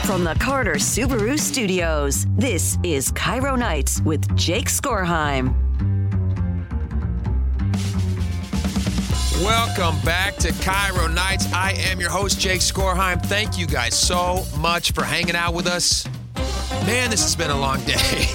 From the Carter Subaru Studios, this is Cairo Nights with Jake Skorheim. Welcome back to Cairo Nights. I am your host, Jake Skorheim. Thank you guys so much for hanging out with us. Man, this has been a long day.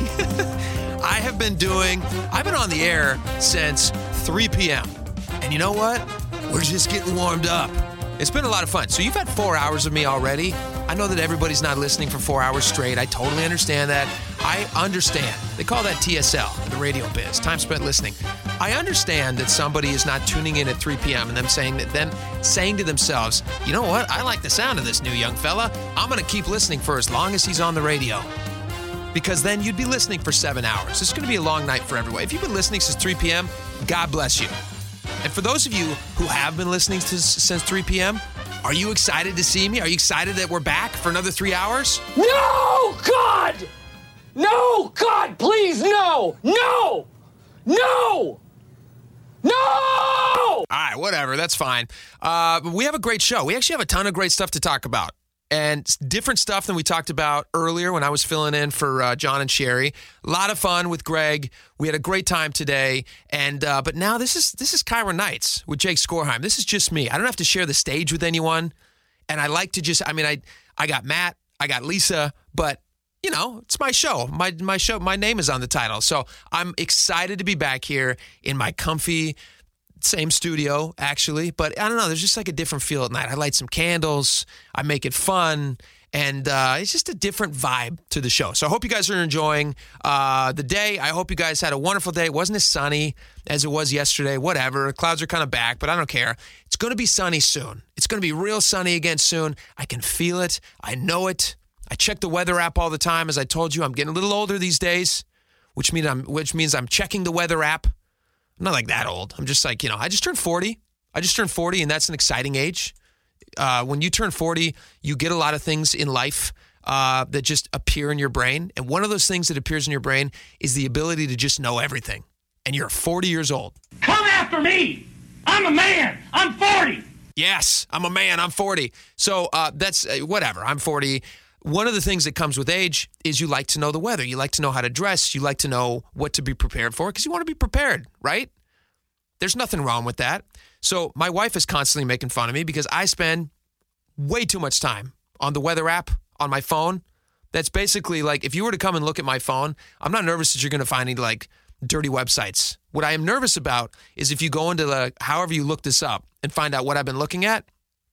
I've been on the air since 3 p.m. And you know what? We're just getting warmed up. It's been a lot of fun. So you've had 4 hours of me already. I know that everybody's not listening for 4 hours straight. I totally understand that. I understand. They call that TSL, the radio biz, time spent listening. I understand that somebody is not tuning in at 3 p.m. and them saying to themselves, you know what? I like the sound of this new young fella. I'm going to keep listening for as long as he's on the radio. Because then you'd be listening for 7 hours. It's going to be a long night for everyone. If you've been listening since 3 p.m., God bless you. And for those of you who have been listening since 3 p.m., are you excited to see me? Are you excited that we're back for another 3 hours? No, God! No, God, please, no! No! No! No! All right, whatever. That's fine. But we have a great show. We actually have a ton of great stuff to talk about. And different stuff than we talked about earlier when I was filling in for John and Sherry. A lot of fun with Greg. We had a great time today. And but now this is Cairo Nights with Jake Skorheim. This is just me. I don't have to share the stage with anyone. And I like to just, I got Matt, I got Lisa, but you know, it's my show. My show, my name is on the title. So I'm excited to be back here in my comfy, same studio, actually. But I don't know, there's just like a different feel at night. I light some candles. I make it fun. And it's just a different vibe to the show. So I hope you guys are enjoying the day. I hope you guys had a wonderful day. It wasn't as sunny as it was yesterday. Whatever. Clouds are kind of back, but I don't care. It's going to be sunny soon. It's going to be real sunny again soon. I can feel it. I know it. I check the weather app all the time. As I told you, I'm getting a little older these days, which means I'm checking the weather app. I'm not like that old. I'm just like, I just turned 40. And that's an exciting age. When you turn 40, you get a lot of things in life that just appear in your brain. And one of those things that appears in your brain is the ability to just know everything. And you're 40 years old. Come after me! I'm a man! I'm 40! Yes, I'm a man. I'm 40. So that's whatever. I'm 40. One of the things that comes with age is you like to know the weather. You like to know how to dress. You like to know what to be prepared for because you want to be prepared, right? There's nothing wrong with that. So my wife is constantly making fun of me because I spend way too much time on the weather app on my phone. That's basically like if you were to come and look at my phone, I'm not nervous that you're going to find any like dirty websites. What I am nervous about is if you go into however you look this up and find out what I've been looking at,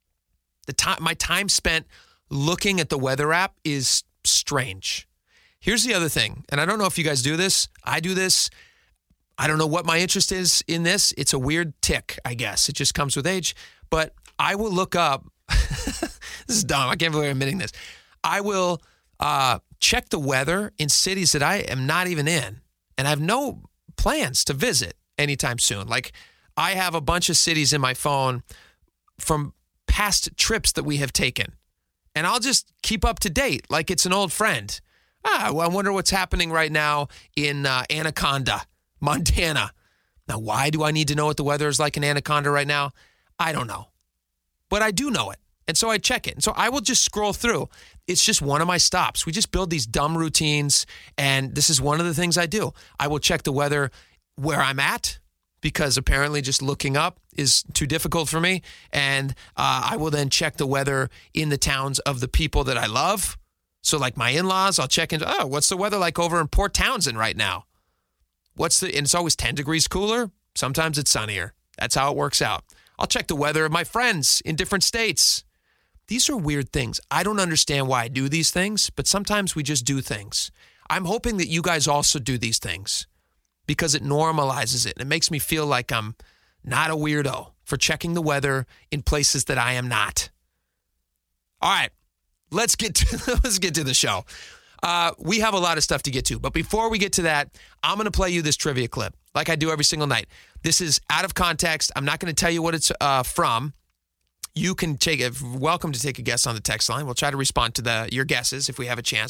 my time spent looking at the weather app is strange. Here's the other thing, and I don't know if you guys do this. I do this. I don't know what my interest is in this. It's a weird tick, I guess. It just comes with age. But I will look up. This is dumb. I can't believe I'm admitting this. I will check the weather in cities that I am not even in, and I have no plans to visit anytime soon. Like, I have a bunch of cities in my phone from past trips that we have taken. And I'll just keep up to date like it's an old friend. Well, I wonder what's happening right now in Anaconda, Montana. Now, why do I need to know what the weather is like in Anaconda right now? I don't know. But I do know it. And so I check it. And so I will just scroll through. It's just one of my stops. We just build these dumb routines. And this is one of the things I do. I will check the weather where I'm at, because apparently just looking up is too difficult for me. And I will then check the weather in the towns of the people that I love. So like my in-laws, I'll check into, what's the weather like over in Port Townsend right now? And it's always 10 degrees cooler. Sometimes it's sunnier. That's how it works out. I'll check the weather of my friends in different states. These are weird things. I don't understand why I do these things, but sometimes we just do things. I'm hoping that you guys also do these things, because it normalizes it. And it makes me feel like I'm not a weirdo for checking the weather in places that I am not. All right, let's get to the show. We have a lot of stuff to get to. But before we get to that, I'm going to play you this trivia clip like I do every single night. This is out of context. I'm not going to tell you what it's from. You can welcome to take a guess on the text line. We'll try to respond to your guesses if we have a chance.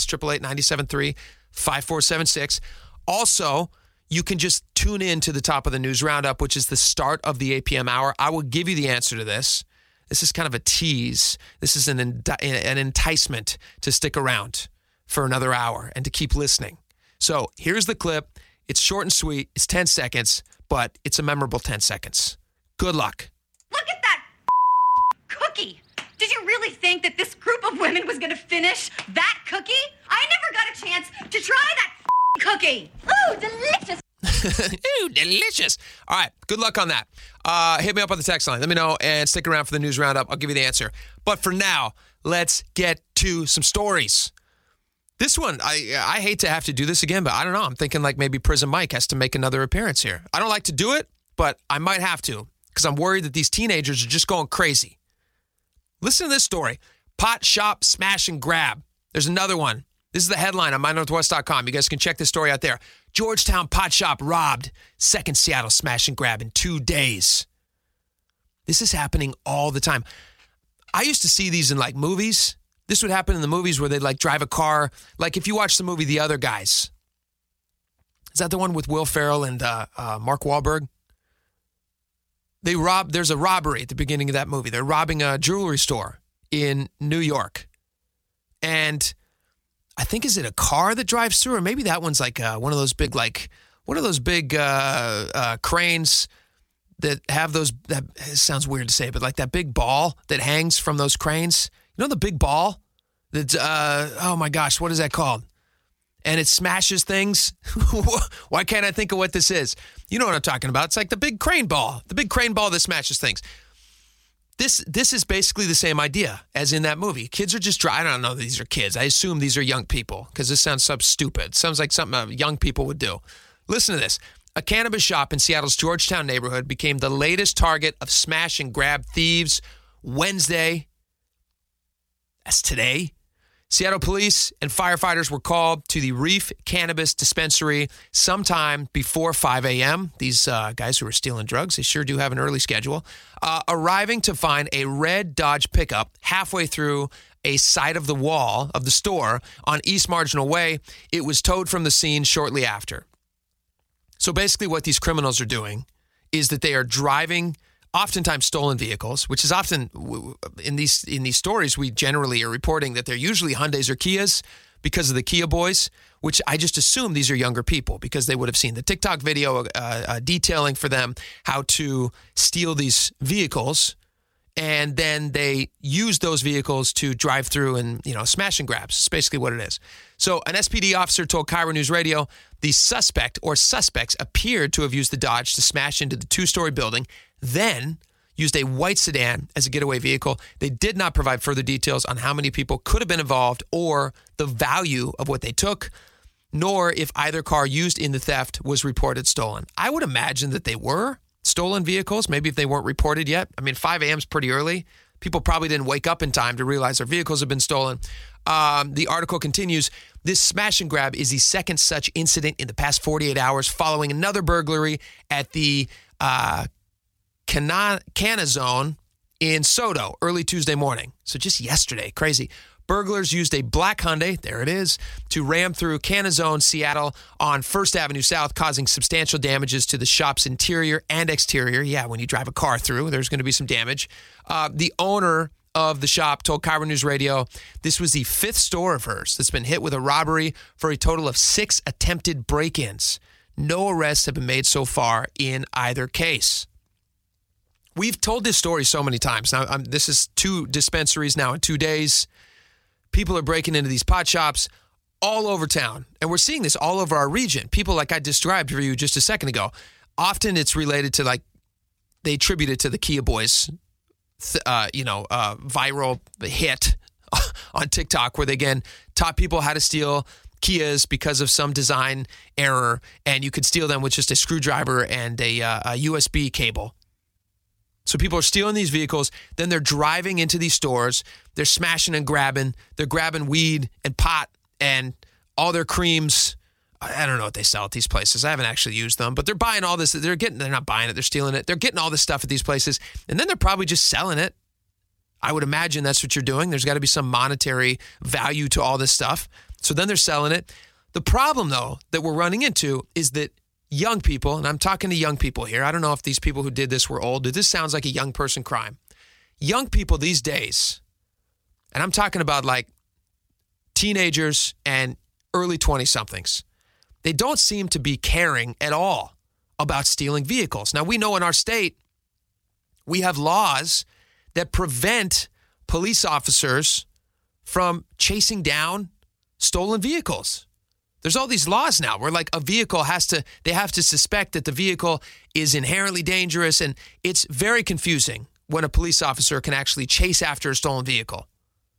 888-973-5476. Also, you can just tune in to the top of the news roundup, which is the start of the 8 p.m. hour. I will give you the answer to this. This is kind of a tease. This is an enticement to stick around for another hour and to keep listening. So here's the clip. It's short and sweet. It's 10 seconds, but it's a memorable 10 seconds. Good luck. Look at that cookie. Did you really think that this group of women was going to finish that cookie? I never got a chance to try that cookie. Ooh, delicious. Ooh, delicious. All right, good luck on that. Hit me up on the text line. Let me know and stick around for the news roundup. I'll give you the answer. But for now, let's get to some stories. This one, I hate to have to do this again, but I don't know. I'm thinking like maybe Prison Mike has to make another appearance here. I don't like to do it, but I might have to because I'm worried that these teenagers are just going crazy. Listen to this story. Pot shop smash and grab. There's another one. This is the headline on MyNorthwest.com. You guys can check this story out there. Georgetown pot shop robbed. Second Seattle smash and grab in 2 days. This is happening all the time. I used to see these in like movies. This would happen in the movies where they'd like drive a car. Like if you watch the movie The Other Guys. Is that the one with Will Ferrell and Mark Wahlberg? There's a robbery at the beginning of that movie. They're robbing a jewelry store in New York. And I think, is it a car that drives through? Or maybe that one's like one of those big cranes that have those, that it sounds weird to say, but like that big ball that hangs from those cranes. You know the big ball? That's, oh my gosh, what is that called? And it smashes things. Why can't I think of what this is? You know what I'm talking about. It's like the big crane ball that smashes things. This is basically the same idea as in that movie. Kids are just I don't know that these are kids. I assume these are young people because this sounds so stupid. Sounds like something young people would do. Listen to this. A cannabis shop in Seattle's Georgetown neighborhood became the latest target of smash and grab thieves Wednesday. That's today. Seattle police and firefighters were called to the Reef Cannabis Dispensary sometime before 5 a.m. These guys who are stealing drugs, they sure do have an early schedule, arriving to find a red Dodge pickup halfway through a side of the wall of the store on East Marginal Way. It was towed from the scene shortly after. So basically what these criminals are doing is that they are driving oftentimes stolen vehicles, which is often in these stories, we generally are reporting that they're usually Hyundais or Kias because of the Kia boys, which I just assume these are younger people because they would have seen the TikTok video detailing for them how to steal these vehicles. And then they use those vehicles to drive through and, smash and grabs. It's basically what it is. So an SPD officer told Cairo News Radio the suspect or suspects appeared to have used the Dodge to smash into the two-story building, then used a white sedan as a getaway vehicle. They did not provide further details on how many people could have been involved or the value of what they took, nor if either car used in the theft was reported stolen. I would imagine that they were stolen vehicles, maybe if they weren't reported yet. I mean, 5 a.m. is pretty early. People probably didn't wake up in time to realize their vehicles have been stolen. The article continues, this smash and grab is the second such incident in the past 48 hours following another burglary at the Canna Zone in Soto early Tuesday morning. So just yesterday, crazy. Burglars used a black Hyundai, there it is, to ram through Canna Zone, Seattle on 1st Avenue South, causing substantial damages to the shop's interior and exterior. Yeah, when you drive a car through, there's going to be some damage. The owner of the shop told Cairo News Radio this was the 5th store of hers that's been hit with a robbery for a total of 6 attempted break-ins. No arrests have been made so far in either case. We've told this story so many times. Now, this is 2 dispensaries now in 2 days. People are breaking into these pot shops all over town. And we're seeing this all over our region. People like I described for you just a second ago. Often it's related to they attribute it to the Kia boys, viral hit on TikTok where they, again, taught people how to steal Kias because of some design error. And you could steal them with just a screwdriver and a USB cable. So people are stealing these vehicles, then they're driving into these stores, they're smashing and grabbing, they're grabbing weed and pot and all their creams. I don't know what they sell at these places. I haven't actually used them, but they're buying all this. They're not buying it, they're stealing it. They're getting all this stuff at these places, and then they're probably just selling it. I would imagine that's what you're doing. There's got to be some monetary value to all this stuff. So then they're selling it. The problem, though, that we're running into is that young people, and I'm talking to young people here. I don't know if these people who did this were old. This sounds like a young person crime. young people these days, and I'm talking about like teenagers and early 20-somethings, they don't seem to be caring at all about stealing vehicles. Now, we know in our state, we have laws that prevent police officers from chasing down stolen vehicles. There's all these laws now where like a vehicle they have to suspect that the vehicle is inherently dangerous, and it's very confusing when a police officer can actually chase after a stolen vehicle.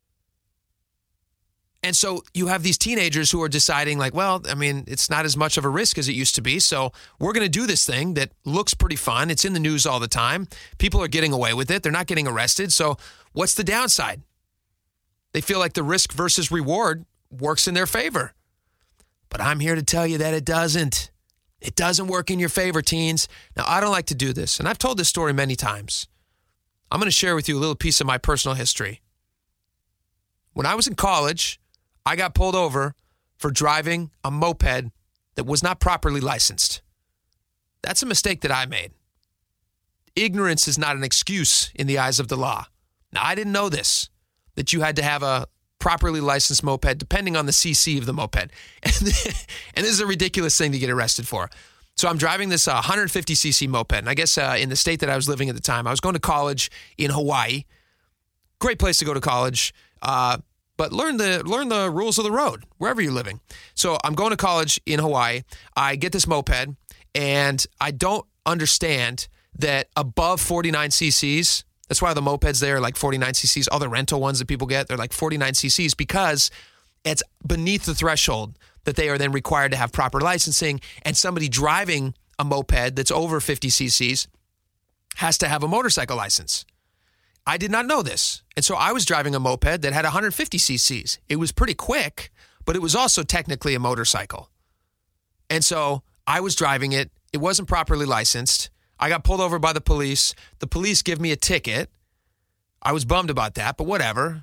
And so you have these teenagers who are deciding like, well, I mean, it's not as much of a risk as it used to be. So we're going to do this thing that looks pretty fun. It's in the news all the time. People are getting away with it. They're not getting arrested. So what's the downside? They feel like the risk versus reward works in their favor. But I'm here to tell you that it doesn't. It doesn't work in your favor, teens. Now, I don't like to do this, and I've told this story many times. I'm going to share with you a little piece of my personal history. When I was in college, I got pulled over for driving a moped that was not properly licensed. That's a mistake that I made. Ignorance is not an excuse in the eyes of the law. Now, I didn't know this, that you had to have a properly licensed moped depending on the CC of the moped. And this is a ridiculous thing to get arrested for. So I'm driving this 150cc moped. And I guess in the state that I was living at the time, I was going to college in Hawaii. Great place to go to college. But learn the rules of the road wherever you're living. So I'm going to college in Hawaii. I get this moped, and I don't understand that above 49 cc's, that's why the mopeds there are like 49 cc's. All the rental ones that people get, they're like 49 cc's because it's beneath the threshold that they are then required to have proper licensing. And somebody driving a moped that's over 50 cc's has to have a motorcycle license. I did not know this. And so I was driving a moped that had 150 cc's. It was pretty quick, but it was also technically a motorcycle. And so I was driving it. It wasn't properly licensed. I got pulled over by the police. The police give me a ticket. I was bummed about that, but whatever.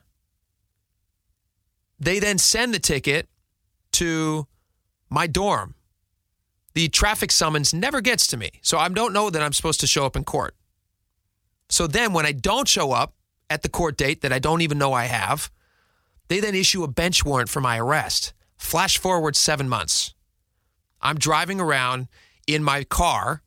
They then send the ticket to my dorm. The traffic summons never gets to me, so I don't know that I'm supposed to show up in court. So then when I don't show up at the court date that I don't even know I have, they then issue a bench warrant for my arrest. Flash forward 7 months. I'm driving around in my car.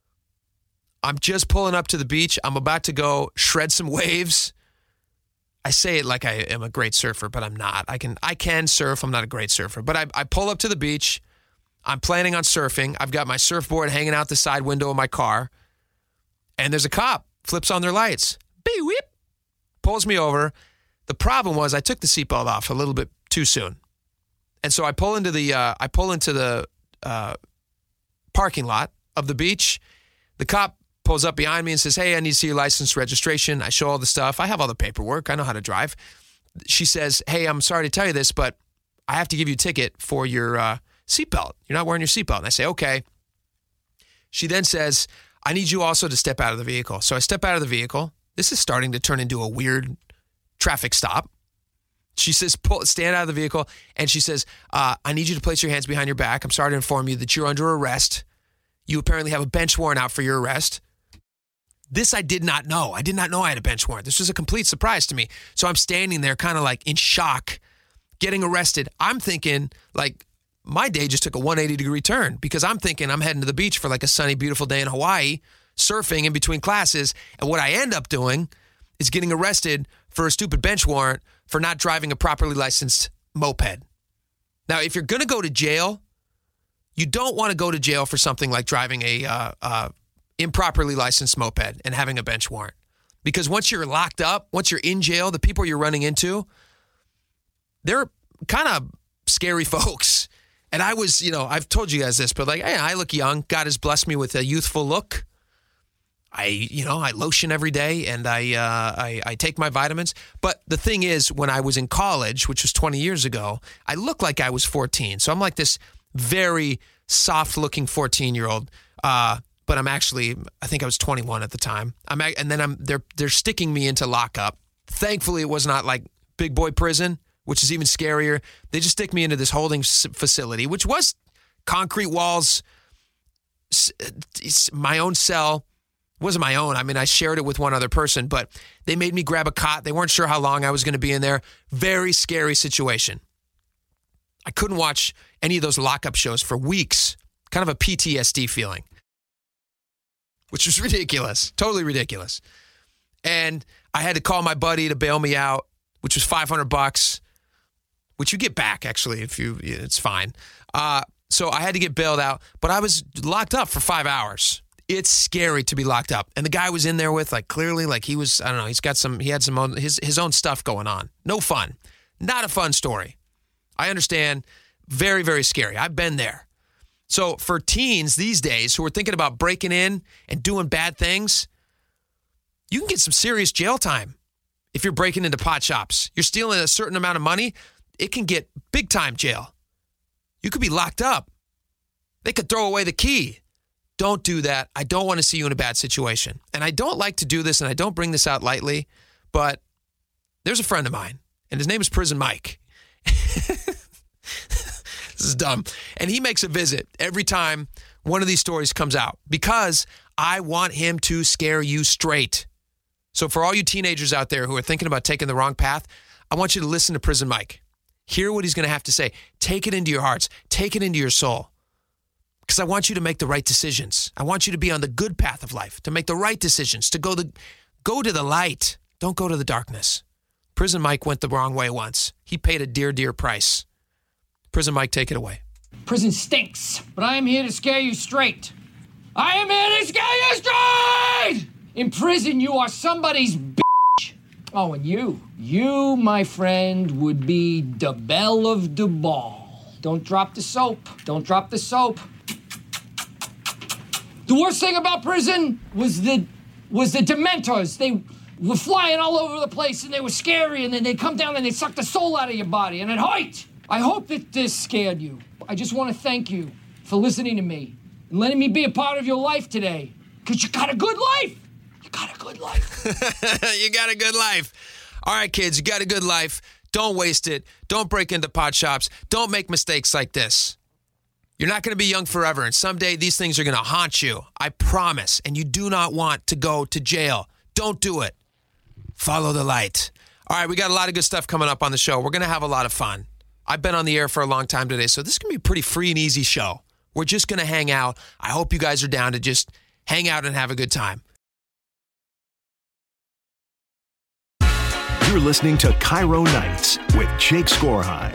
I'm just pulling up to the beach. I'm about to go shred some waves. I say it like I am a great surfer, but I'm not. I can surf. I'm not a great surfer. But I pull up to the beach. I'm planning on surfing. I've got my surfboard hanging out the side window of my car. And there's a cop. Flips on their lights. Beep, whip. Pulls me over. The problem was I took the seatbelt off a little bit too soon. And so I pull into the parking lot of the beach. The cop pulls up behind me and says, "Hey, I need to see your license, registration." I show all the stuff. I have all the paperwork. I know how to drive. She says, "Hey, I'm sorry to tell you this, but I have to give you a ticket for your seatbelt. You're not wearing your seatbelt." And I say, "Okay." She then says, "I need you also to step out of the vehicle." So I step out of the vehicle. This is starting to turn into a weird traffic stop. She says, stand out of the vehicle. And she says, "I need you to place your hands behind your back. I'm sorry to inform you that you're under arrest. You apparently have a bench warrant out for your arrest." This I did not know. I did not know I had a bench warrant. This was a complete surprise to me. So I'm standing there kind of like in shock, getting arrested. I'm thinking like, my day just took a 180-degree turn because I'm thinking I'm heading to the beach for like a sunny, beautiful day in Hawaii, surfing in between classes. And what I end up doing is getting arrested for a stupid bench warrant for not driving a properly licensed moped. Now, if you're going to go to jail, you don't want to go to jail for something like driving a improperly licensed moped and having a bench warrant. Because once you're locked up, once you're in jail, the people you're running into, they're kind of scary folks. And I was, I've told you guys this, but like, hey, I look young. God has blessed me with a youthful look. I lotion every day and I take my vitamins. But the thing is, when I was in college, which was 20 years ago, I looked like I was 14. So I'm like this very soft-looking 14-year-old. But I'm actually, I think I was 21 at the time. They're sticking me into lockup. Thankfully, it was not like big boy prison, which is even scarier. They just stick me into this holding facility, which was concrete walls, my own cell, It wasn't my own. I mean, I shared it with one other person, but they made me grab a cot. They weren't sure how long I was going to be in there. Very scary situation. I couldn't watch any of those lockup shows for weeks. Kind of a PTSD feeling, which was ridiculous. Totally ridiculous. And I had to call my buddy to bail me out, which was $500, which you get back, actually, it's fine. So I had to get bailed out, but I was locked up for 5 hours. It's scary to be locked up. And the guy was in there with, like, clearly, like, he was, I don't know, he had his own stuff going on. No fun. Not a fun story. I understand. Very, very scary. I've been there. So for teens these days who are thinking about breaking in and doing bad things, you can get some serious jail time if you're breaking into pot shops. You're stealing a certain amount of money, it can get big time jail. You could be locked up. They could throw away the key. Don't do that. I don't want to see you in a bad situation. And I don't like to do this, and I don't bring this out lightly, but there's a friend of mine, and his name is Prison Mike. This is dumb. And he makes a visit every time one of these stories comes out because I want him to scare you straight. So for all you teenagers out there who are thinking about taking the wrong path, I want you to listen to Prison Mike. Hear what he's going to have to say. Take it into your hearts. Take it into your soul. Because I want you to make the right decisions. I want you to be on the good path of life, to make the right decisions, to go to the light. Don't go to the darkness. Prison Mike went the wrong way once. He paid a dear, dear price. Prison Mike, take it away. Prison stinks, but I am here to scare you straight. I am here to scare you straight! In prison, you are somebody's bitch. Oh, and you, my friend, would be the belle of the ball. Don't drop the soap. Don't drop the soap. The worst thing about prison was the Dementors. They were flying all over the place, and they were scary, and then they'd come down and they'd suck the soul out of your body, and it hurt. I hope that this scared you. I just want to thank you for listening to me and letting me be a part of your life today, because you got a good life. You got a good life. You got a good life. All right, kids, you got a good life. Don't waste it. Don't break into pot shops. Don't make mistakes like this. You're not going to be young forever, and someday these things are going to haunt you. I promise. And you do not want to go to jail. Don't do it. Follow the light. All right, we got a lot of good stuff coming up on the show. We're going to have a lot of fun. I've been on the air for a long time today, so this is going to be a pretty free and easy show. We're just going to hang out. I hope you guys are down to just hang out and have a good time. You're listening to Cairo Nights with Jake Skorheim.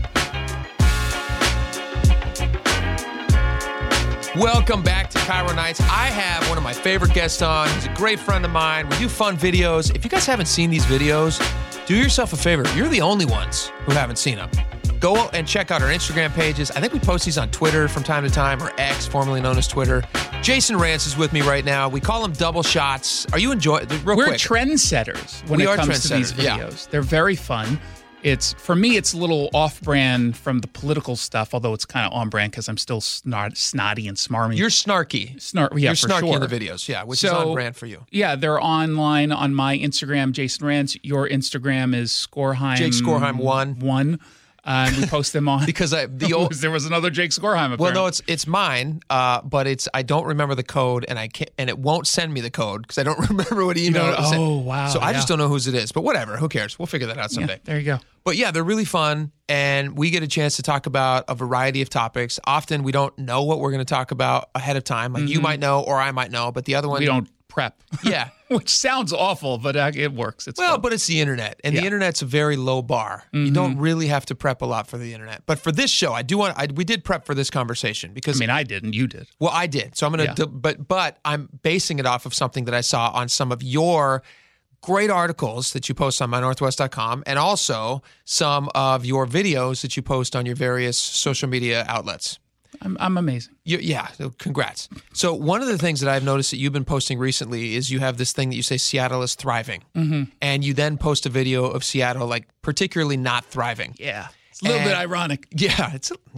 Welcome back to Cairo Nights. I have one of my favorite guests on. He's a great friend of mine. We do fun videos. If you guys haven't seen these videos, do yourself a favor. You're the only ones who haven't seen them. Go and check out our Instagram pages. I think we post these on Twitter from time to time, or X, formerly known as Twitter. Jason Rance is with me right now. We call them double shots. Are you enjoying? We're trendsetters when it comes to these videos. Yeah. They're very fun. For me, it's a little off-brand from the political stuff, although it's kind of on-brand because I'm still snotty and smarmy. You're snarky. You're snarky in the videos, yeah, which is on-brand for you. Yeah, they're online on my Instagram, Jason Rance. Your Instagram is Skorheim. Jake Skorheim 1. We post them on because there was another Jake Skorheim. Apparently. Well, no, it's mine, but I don't remember the code, and it won't send me the code because I don't remember what email. Oh wow! So I just don't know whose it is. But whatever, who cares? We'll figure that out someday. Yeah, there you go. But yeah, they're really fun, and we get a chance to talk about a variety of topics. Often we don't know what we're going to talk about ahead of time. Like you might know, or I might know, but the other one we don't prep. Yeah. Which sounds awful, but it works. It's fun. But it's the internet, and the internet's a very low bar. You don't really have to prep a lot for the internet. But for this show, we did prep for this conversation because I didn't. You did. Well, I did. So I'm going to, but I'm basing it off of something that I saw on some of your great articles that you post on mynorthwest.com, and also some of your videos that you post on your various social media outlets. I'm amazing. Congrats. So one of the things that I've noticed that you've been posting recently is you have this thing that you say Seattle is thriving. And you then post a video of Seattle like particularly not thriving. Yeah. It's a little bit ironic. Yeah.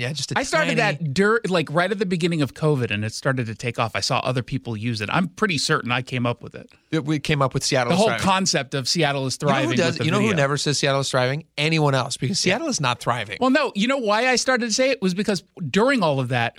I started that right at the beginning of COVID, and it started to take off. I saw other people use it. I'm pretty certain I came up with it. We came up with Seattle is thriving. The whole concept of Seattle is thriving. You know who never says Seattle is thriving? Anyone else, because Seattle is not thriving. Well, no. You know why I started to say it was because during all of that,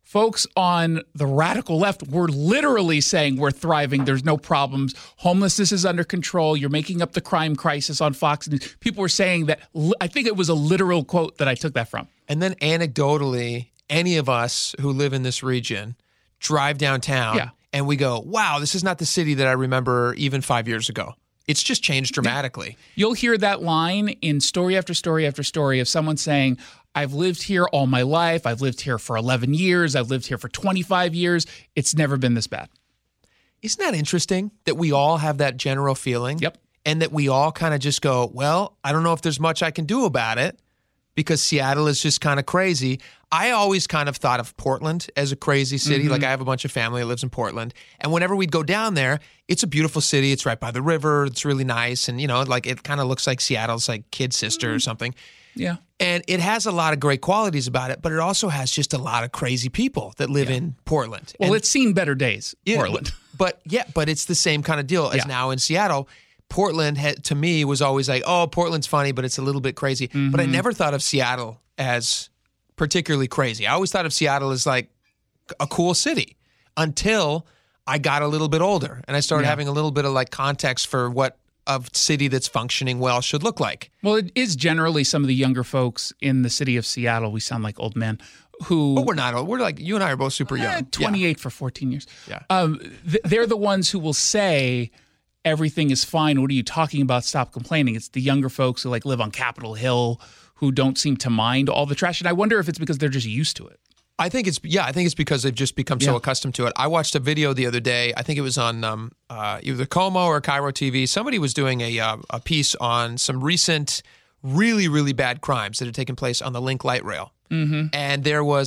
folks on the radical left were literally saying we're thriving. There's no problems. Homelessness is under control. You're making up the crime crisis on Fox News. People were saying that. I think it was a literal quote that I took that from. And then anecdotally, any of us who live in this region drive downtown and we go, wow, this is not the city that I remember even 5 years ago. It's just changed dramatically. You'll hear that line in story after story after story of someone saying, I've lived here all my life. I've lived here for 11 years. I've lived here for 25 years. It's never been this bad. Isn't that interesting that we all have that general feeling? Yep. And that we all kind of just go, well, I don't know if there's much I can do about it because Seattle is just kind of crazy. I always kind of thought of Portland as a crazy city. Like I have a bunch of family that lives in Portland. And whenever we'd go down there, it's a beautiful city. It's right by the river. It's really nice. And, like it kind of looks like Seattle's like kid sister or something. Yeah. And it has a lot of great qualities about it, but it also has just a lot of crazy people that live in Portland. Well, and, it's seen better days, Portland. But it's the same kind of deal as now in Seattle. Portland, to me, was always like, oh, Portland's funny, but it's a little bit crazy. But I never thought of Seattle as particularly crazy. I always thought of Seattle as like a cool city until I got a little bit older and I started having a little bit of like context for what a city that's functioning well should look like. Well, it is generally some of the younger folks in the city of Seattle. We sound like old men who... But we're not old. We're like, you and I are both super young. 28 for 14 years. Yeah. They're the ones who will say everything is fine. What are you talking about? Stop complaining. It's the younger folks who like live on Capitol Hill who don't seem to mind all the trash. And I wonder if it's because they're just used to it. I think it's because they've just become so accustomed to it. I watched a video the other day. I think it was on either Como or Cairo TV. Somebody was doing a piece on some recent, really, really bad crimes that had taken place on the Link Light Rail. Mm-hmm. And there was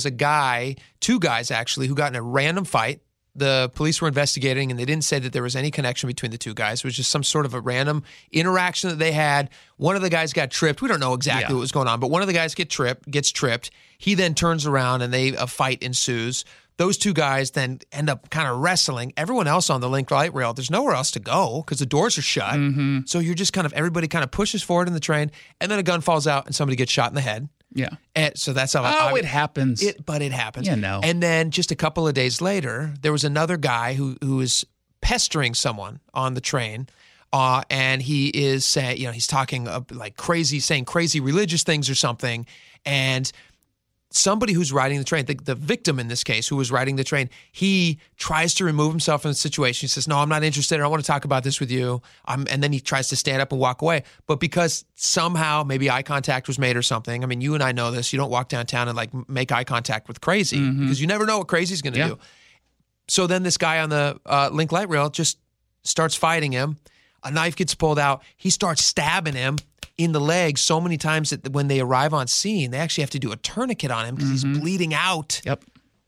two guys actually, who got in a random fight. The police were investigating, and they didn't say that there was any connection between the two guys. It was just some sort of a random interaction that they had. One of the guys got tripped. We don't know exactly what was going on, but one of the guys gets tripped. He then turns around, and a fight ensues. Those two guys then end up kind of wrestling. Everyone else on the Link Light Rail, there's nowhere else to go because the doors are shut. Mm-hmm. So you're just everybody kind of pushes forward in the train, and then a gun falls out, and somebody gets shot in the head. Yeah. And so that's how it happens. But it happens. No. And then just a couple of days later, there was another guy who was pestering someone on the train. And he is saying, he's talking like crazy, saying crazy religious things or something. And somebody who's riding the train, the victim in this case, who was riding the train, he tries to remove himself from the situation. He says, no, I'm not interested. I don't want to talk about this with you. And then he tries to stand up and walk away. But because somehow maybe eye contact was made or something, I mean, you and I know this. You don't walk downtown and like make eye contact with crazy because you never know what crazy's going to do. So then this guy on the Link Light Rail just starts fighting him. A knife gets pulled out. He starts stabbing him in the leg so many times that when they arrive on scene, they actually have to do a tourniquet on him because he's bleeding out. Yep.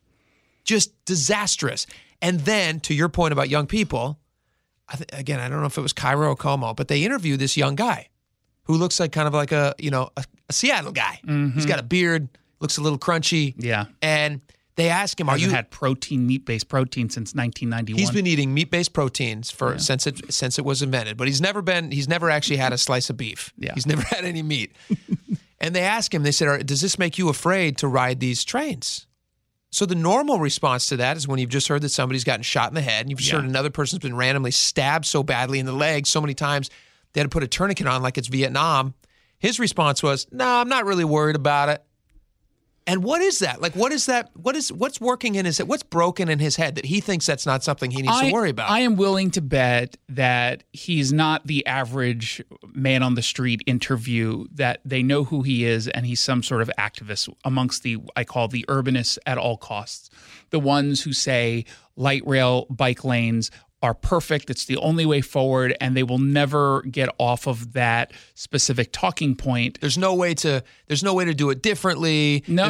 Just disastrous. And then, to your point about young people, again, I don't know if it was Cairo or Como, but they interview this young guy who looks like kind of like a Seattle guy. Mm-hmm. He's got a beard, looks a little crunchy. Yeah. And they ask him, Hasn't had meat-based protein since 1991. He's been eating meat-based proteins since it was invented, but he's never actually had a slice of beef. Yeah. He's never had any meat. And they ask him, they said, does this make you afraid to ride these trains? So the normal response to that is when you've just heard that somebody's gotten shot in the head and you've just heard another person's been randomly stabbed so badly in the leg so many times they had to put a tourniquet on like it's Vietnam. His response was, no, I'm not really worried about it. And what is that? Like, what is that? What's working in his head? What's broken in his head that he thinks that's not something he needs to worry about? I am willing to bet that he's not the average man on the street interview, that they know who he is and he's some sort of activist amongst I call the urbanists at all costs. The ones who say light rail, bike lanes are perfect. It's the only way forward, and they will never get off of that specific talking point. There's no way to do it differently. No,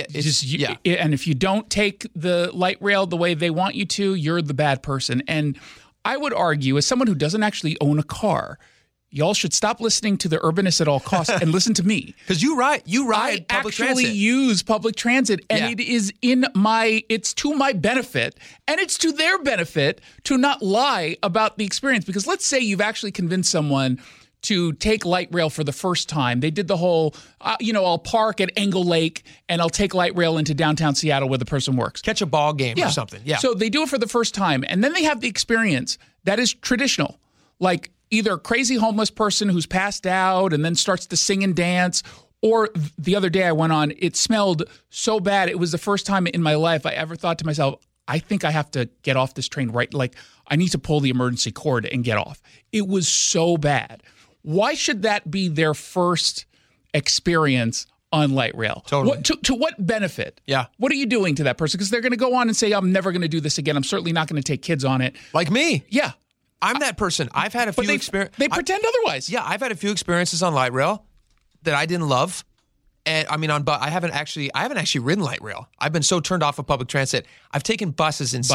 and if you don't take the light rail the way they want you to, you're the bad person. And I would argue, as someone who doesn't actually own a car, y'all should stop listening to the urbanists at all costs and listen to me. Because you ride public transit. I actually use public transit, and it is it's to my benefit, and it's to their benefit to not lie about the experience. Because let's say you've actually convinced someone to take light rail for the first time. They did the whole, I'll park at Engle Lake and I'll take light rail into downtown Seattle where the person works. Catch a ball game or something. Yeah. So they do it for the first time. And then they have the experience that is traditional. Like either a crazy homeless person who's passed out and then starts to sing and dance. Or the other day I went on, it smelled so bad. It was the first time in my life I ever thought to myself, I think I have to get off this train right. Like I need to pull the emergency cord and get off. It was so bad. Why should that be their first experience on light rail? Totally. To what benefit? Yeah. What are you doing to that person? Because they're going to go on and say, I'm never going to do this again. I'm certainly not going to take kids on it. Like me. Yeah. I'm that person. I've had a few experiences. They pretend otherwise. Yeah, I've had a few experiences on light rail that I didn't love. And I mean, I haven't actually ridden light rail. I've been so turned off of public transit. I've taken buses in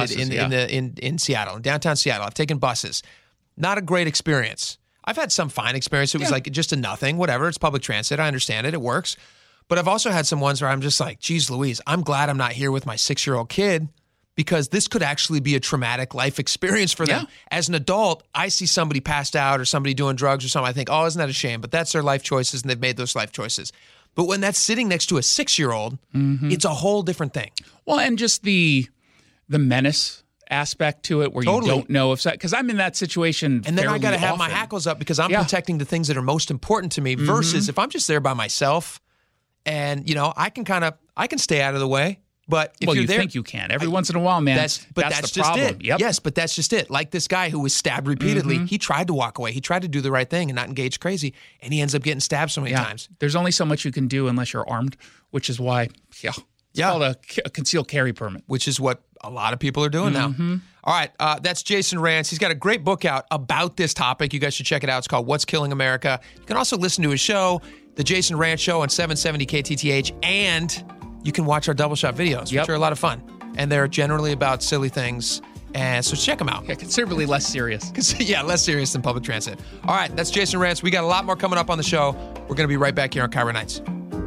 Seattle, in downtown Seattle. I've taken buses. Not a great experience. I've had some fine experience. It was like just a nothing, whatever. It's public transit. I understand it. It works. But I've also had some ones where I'm just like, geez Louise, I'm glad I'm not here with my 6-year-old kid because this could actually be a traumatic life experience for them. Yeah. As an adult, I see somebody passed out or somebody doing drugs or something. I think, oh, isn't that a shame? But that's their life choices and they've made those life choices. But when that's sitting next to a 6-year-old, it's a whole different thing. Well, and just the menace aspect to it where you don't know if, because I'm in that situation. And then I got to have often. my hackles up because I'm protecting the things that are most important to me versus if I'm just there by myself and, I can stay out of the way. But if you're there, think you can. Every once in a while, man, that's the just problem. it. Yep. Yes, but that's just it. Like this guy who was stabbed repeatedly, he tried to walk away. He tried to do the right thing and not engage crazy, and he ends up getting stabbed so many times. There's only so much you can do unless you're armed, which is why, it's called a concealed carry permit. Which is what a lot of people are doing now. All right, that's Jason Rantz. He's got a great book out about this topic. You guys should check it out. It's called What's Killing America. You can also listen to his show, The Jason Rantz Show on 770 KTTH, and you can watch our Double Shot videos, which are a lot of fun. And they're generally about silly things. And so check them out. Yeah, considerably less serious. Less serious than public transit. All right, that's Jason Rantz. We got a lot more coming up on the show. We're going to be right back here on Cairo Nights.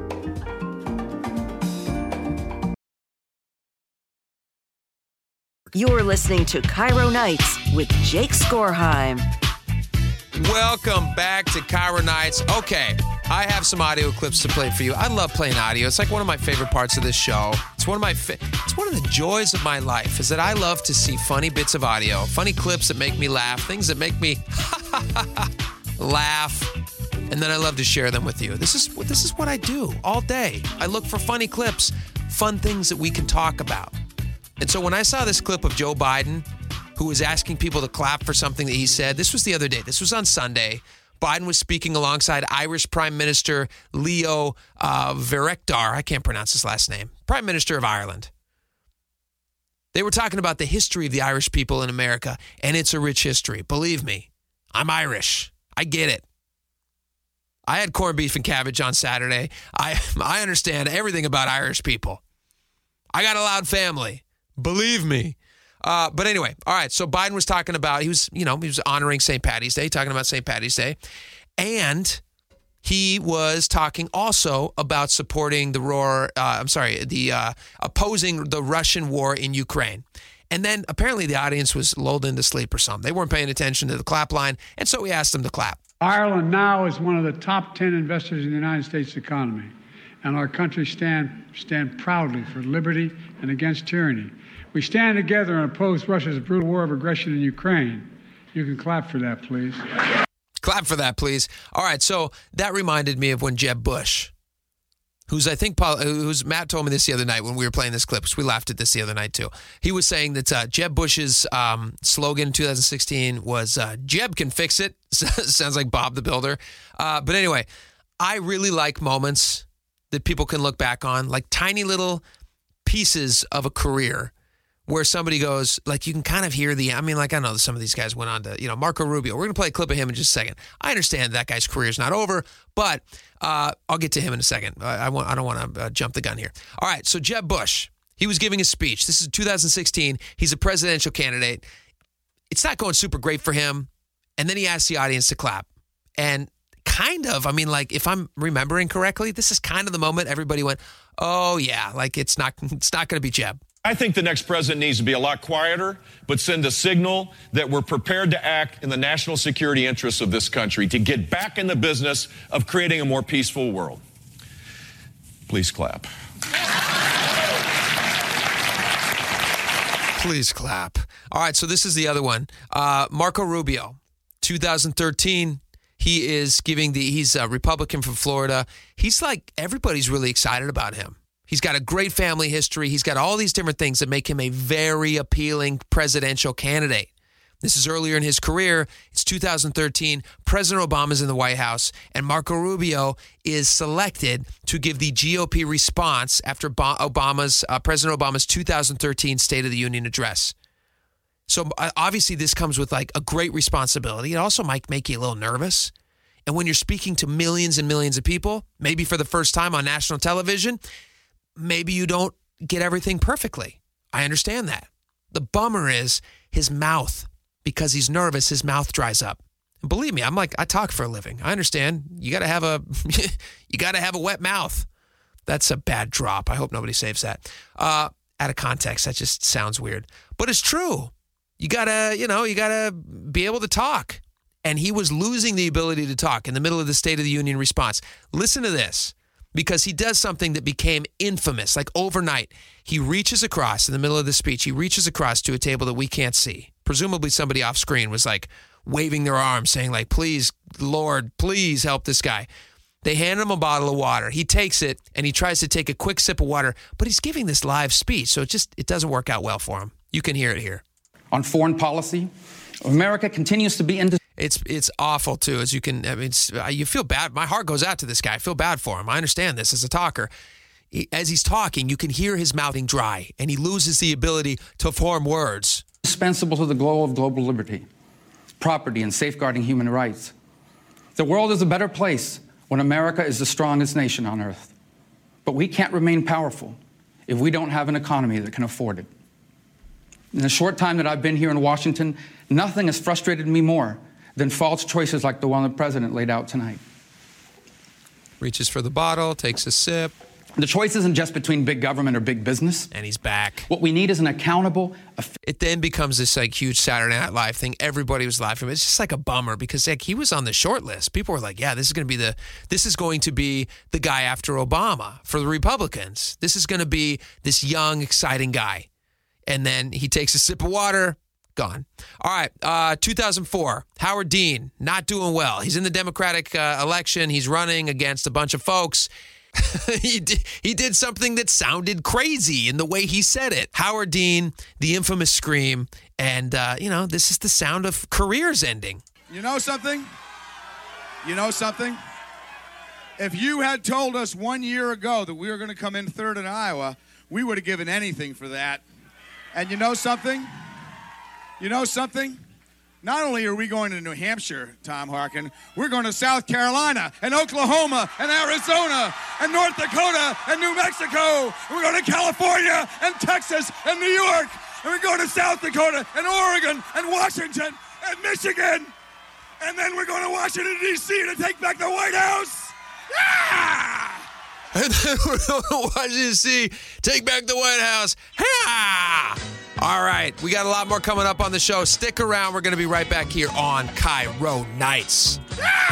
You're listening to Cairo Nights with Jake Skorheim. Welcome back to Cairo Nights. Okay, I have some audio clips to play for you. I love playing audio. It's like one of my favorite parts of this show. It's one of the joys of my life is that I love to see funny bits of audio, funny clips that make me laugh, things that make me laugh, and then I love to share them with you. This is what I do all day. I look for funny clips, fun things that we can talk about. And so when I saw this clip of Joe Biden, who was asking people to clap for something that he said, this was the other day. This was on Sunday. Biden was speaking alongside Irish Prime Minister Leo Varadkar. I can't pronounce his last name. Prime Minister of Ireland. They were talking about the history of the Irish people in America, and it's a rich history. Believe me, I'm Irish. I get it. I had corned beef and cabbage on Saturday. I understand everything about Irish people. I got a loud family. Believe me. But anyway, all right. So Biden was talking about, he was honoring St. Paddy's Day, talking about St. Paddy's Day. And he was talking also about supporting opposing the Russian war in Ukraine. And then apparently the audience was lulled into sleep or something. They weren't paying attention to the clap line. And so we asked them to clap. Ireland now is one of the top 10 investors in the United States economy. And our country stand proudly for liberty and against tyranny. We stand together and oppose Russia's brutal war of aggression in Ukraine. You can clap for that, please. Clap for that, please. All right, so that reminded me of when Jeb Bush, who's Matt told me this the other night when we were playing this clip, because we laughed at this the other night too. He was saying that Jeb Bush's slogan in 2016 was, Jeb can fix it. Sounds like Bob the Builder. But anyway, I really like moments that people can look back on, like tiny little pieces of a career where somebody goes, like, you can kind of hear I know some of these guys went on to, Marco Rubio. We're going to play a clip of him in just a second. I understand that guy's career is not over, but I'll get to him in a second. I don't want to jump the gun here. All right, so Jeb Bush, he was giving a speech. This is 2016. He's a presidential candidate. It's not going super great for him. And then he asked the audience to clap. And if I'm remembering correctly, this is kind of the moment everybody went, oh yeah, like it's not going to be Jeb. I think the next president needs to be a lot quieter, but send a signal that we're prepared to act in the national security interests of this country to get back in the business of creating a more peaceful world. Please clap. Please clap. All right, so this is the other one. Marco Rubio, 2013. He is he's a Republican from Florida. He's like, everybody's really excited about him. He's got a great family history. He's got all these different things that make him a very appealing presidential candidate. This is earlier in his career. It's 2013. President Obama's in the White House, and Marco Rubio is selected to give the GOP response after President Obama's 2013 State of the Union address. So obviously this comes with like a great responsibility. It also might make you a little nervous. And when you're speaking to millions and millions of people, maybe for the first time on national television, maybe you don't get everything perfectly. I understand that. The bummer is his mouth. Because he's nervous, his mouth dries up. And believe me, I talk for a living. I understand. You got to have a wet mouth. That's a bad drop. I hope nobody saves that. Out of context, that just sounds weird. But it's true. You got to be able to talk. And he was losing the ability to talk in the middle of the State of the Union response. Listen to this. Because he does something that became infamous, like overnight. He reaches across in the middle of the speech. He reaches across to a table that we can't see. Presumably somebody off screen was like waving their arms saying like, please, Lord, please help this guy. They hand him a bottle of water. He takes it and he tries to take a quick sip of water, but he's giving this live speech. So it doesn't work out well for him. You can hear it here. On foreign policy, America continues to be It's awful too, as you can. I mean, you feel bad. My heart goes out to this guy. I feel bad for him. I understand this as a talker. As he's talking, you can hear his mouthing dry, and he loses the ability to form words. Indispensable to the goal of global liberty, property, and safeguarding human rights. The world is a better place when America is the strongest nation on earth. But we can't remain powerful if we don't have an economy that can afford it. In the short time that I've been here in Washington, nothing has frustrated me more than false choices like the one the president laid out tonight. Reaches for the bottle, takes a sip. The choice isn't just between big government or big business. And he's back. What we need is an accountable... It then becomes this like huge Saturday Night Live thing. Everybody was laughing. It's just like a bummer because like he was on the short list. People were like, yeah, this is going to be the guy after Obama for the Republicans. This is going to be this young, exciting guy. And then he takes a sip of water. Gone. All right, 2004, Howard Dean, not doing well. He's in the Democratic election. He's running against a bunch of folks. He did something that sounded crazy in the way he said it. Howard Dean, the infamous scream, and, this is the sound of careers ending. You know something? If you had told us 1 year ago that we were going to come in third in Iowa, we would have given anything for that. And you know something? Not only are we going to New Hampshire, Tom Harkin, we're going to South Carolina and Oklahoma and Arizona and North Dakota and New Mexico. And we're going to California and Texas and New York. And we're going to South Dakota and Oregon and Washington and Michigan. And then we're going to Washington, D.C. to take back the White House. Yeah! And then we're going to Washington, D.C., take back the White House. Ha! All right, we got a lot more coming up on the show. Stick around. We're going to be right back here on Cairo Nights. Yeah!